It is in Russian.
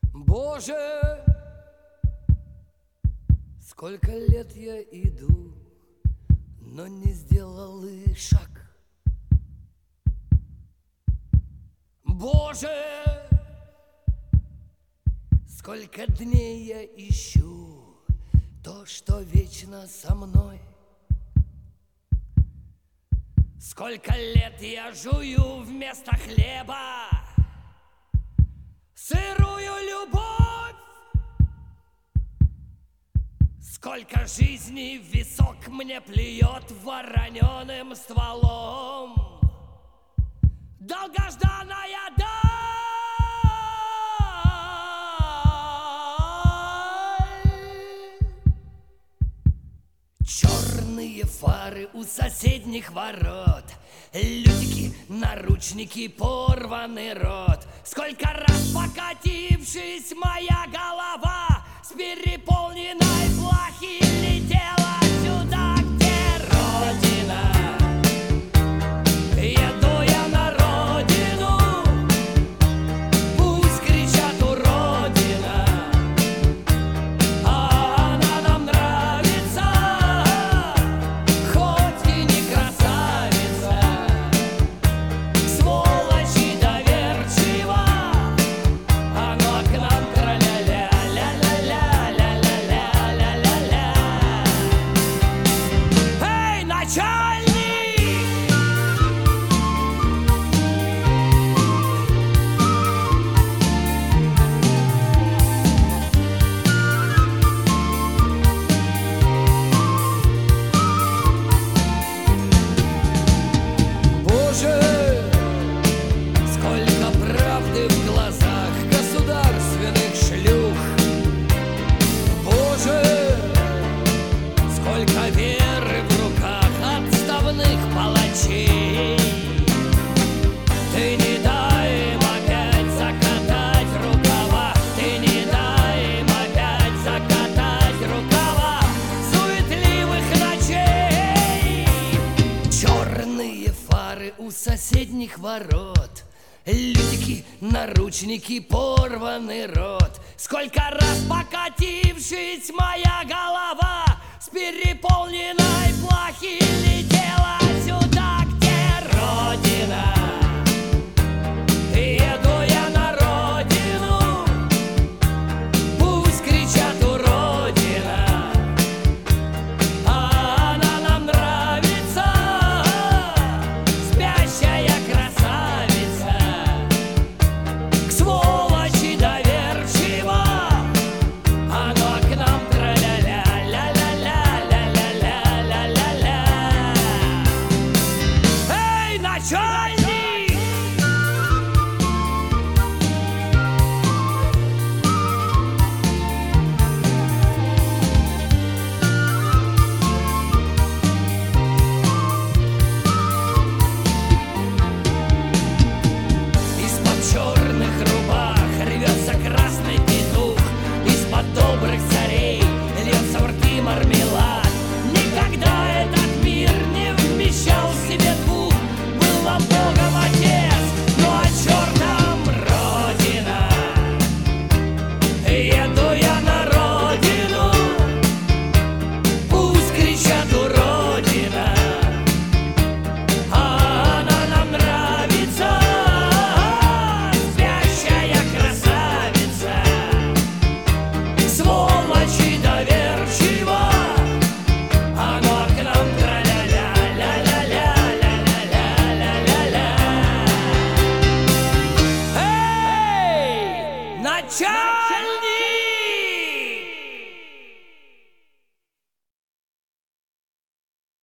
Боже, сколько лет я иду, но не сделал и шаг. Боже, сколько дней я ищу то, что вечно со мной. Сколько лет я жую вместо хлеба сырую любовь. Сколько жизней в висок мне плюет вороненым стволом долгожданная даль. Черные фары у соседних ворот, лютики, наручники, порванный рот. Сколько раз покатившись, моя голова с переполненной плахи летела сюда, где Родина. Еду я на родину, пусть кричат уродина, а она нам нравится, хоть и не красавица. Сволочь и доверчива, оно к нам тра-ля-ля, ля-ля-ля-ля-ля-ля-ля-ля-ля. Эй, начальник! Боже, сколько правды в глазах государственных шлюх. Боже, сколько веры в руках отставных палачей. Ты не дай им опять закатать рукава, ты не дай им опять закатать рукава суетливых ночей. Черные фары у соседних ворот, лютики, наручники, порванный рот. Сколько раз покатившись, моя голова с переполненной плахи летела сюда, где Родина. Еду я на родину, пусть кричат уродина, а она нам нравится, спящая красавица. К сволочи доверчива, оно к нам тра-ля-ля, ля-ля-ля-ля-ля-ля-ля-ля-ля. Эй, начальник! Из-под черных рубах рвется красный петух, из-под добрых царей льется в рты мармелад. Никогда этот мир не вмещал в себе двух. Был вам Богом отец, ну а чертом Родина. Еду я на родину, пусть кричат уродина, а она нам нравится, спящая красавица. Сволочь и доверчива, оно к нам тра-ля-ля, ля-ля-ля, ля-ля-ля, ля-ля-ля. Эй, начальник!